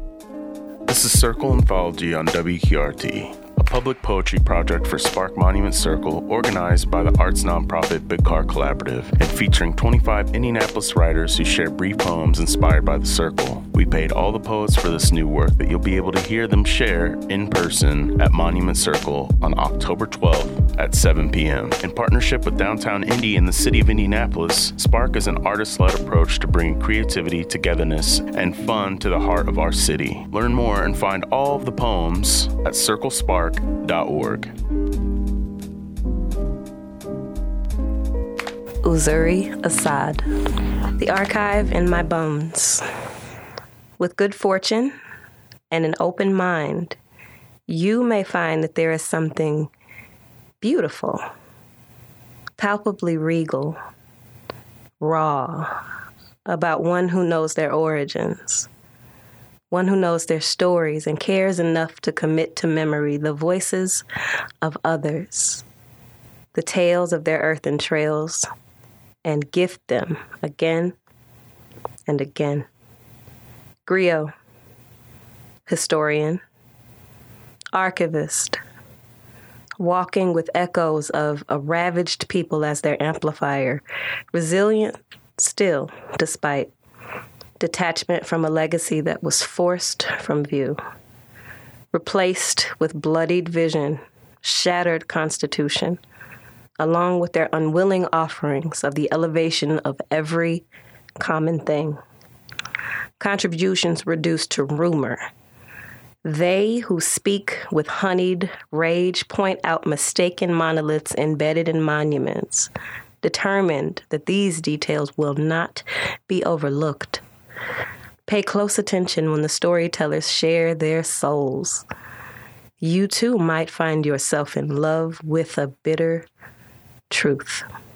This is Circle Anthology on WQRT, a public poetry project for Spark Monument Circle organized by the arts nonprofit Big Car Collaborative and featuring 25 Indianapolis writers who share brief poems inspired by the Circle. We paid all the poets for this new work that you'll be able to hear them share in person at Monument Circle on October 12th at 7 p.m. In partnership with Downtown Indy and the City of Indianapolis, Spark is an artist-led approach to bringing creativity, togetherness, and fun to the heart of our city. Learn more and find all of the poems at circlespark.org. Uzuri Assad. The archive in my bones. With good fortune and an open mind, you may find that there is something beautiful, palpably regal, raw, about one who knows their origins, one who knows their stories and cares enough to commit to memory the voices of others, the tales of their earthen trails, and gift them again and again. Griot, historian, archivist, walking with echoes of a ravaged people as their amplifier, resilient still, despite detachment from a legacy that was forced from view, replaced with bloodied vision, shattered constitution, along with their unwilling offerings of the elevation of every common thing. Contributions reduced to rumor. They who speak with honeyed rage point out mistaken monoliths embedded in monuments, determined that these details will not be overlooked. Pay close attention when the storytellers share their souls. You too might find yourself in love with a bitter truth.